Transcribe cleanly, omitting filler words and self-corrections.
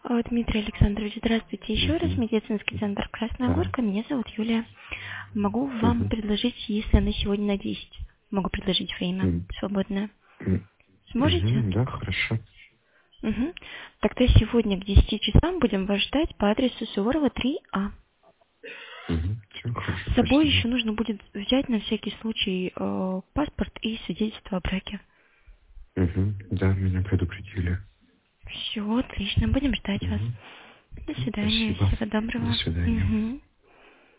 Дмитрий Александрович, здравствуйте еще раз. Угу. Медицинский центр Красная Да. Горка. Меня зовут Юлия. Могу вам Угу. предложить, если на сегодня на 10. Могу предложить время свободное. Сможете? Да, хорошо. Угу. Тогда сегодня к 10 часам будем вас ждать по адресу Суворова 3А. Все, хорошо, С собой спасибо. еще нужно будет взять на всякий случай паспорт и свидетельство о браке. Да, меня предупредили. Все, отлично. Будем ждать вас. До свидания. Спасибо. Всего доброго. До свидания. Угу.